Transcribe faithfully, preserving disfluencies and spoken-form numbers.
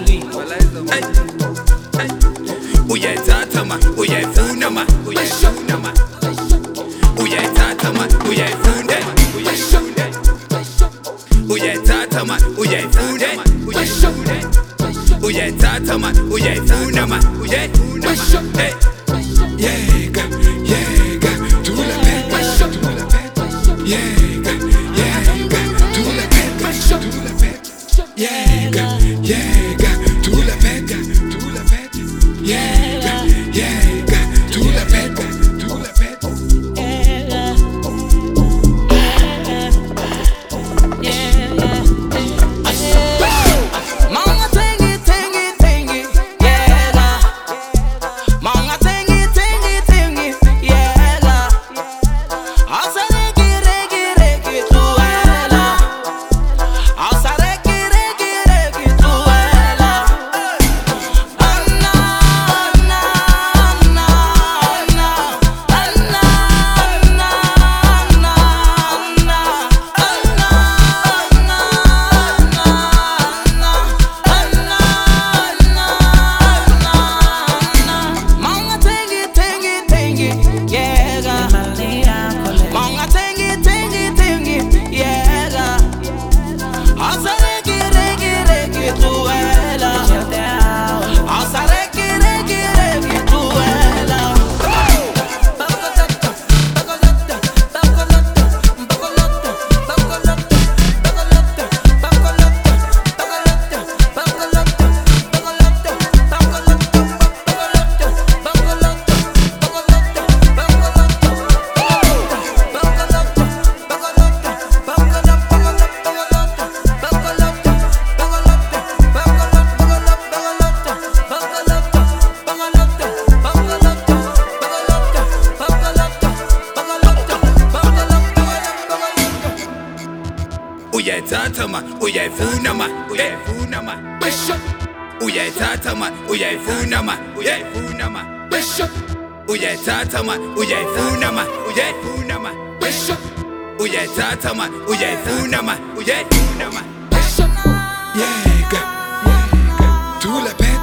Uyayithatha ma, uyayifuna ma, uyayifuna ma. Uyayithatha ma, uyayifunda, uyayifunda. Uyayithatha ma, uyayifunda, uyayifunda. Uyayithatha ma, uyayifuna ma, uyayifuna ma. Hey. Yeka, yeka, dula peka, dula peka. Yeka, yeka, dula peka, dula peka. Yeka, yeka, dula peka, dula peka. Yeka, yeka, dula peka, dula peka. Manga tengi tengi tengi, yeah. Manga tengi tengi tengi, yeah. Asa regi regi regi tuela. Asa regi regi regi tuela. Anna anna anna anna anna anna anna anna Manga tengi tengi tengi, yeah. Manga tengi tengi tengi, yeah. Asa regi regi regi tuela. Asa regi regi regi tuela. Uyayithatha ma, uyayifuna ma, uyayifuna ma. Uyayithatha ma, uyayifuna ma, uyayifuna ma. Uyayithatha ma, uyayifuna ma, uyayifuna ma. Uyayithatha ma, uyayifuna ma, uyayifuna ma. Yeah. Yeka, yeka, dula peka.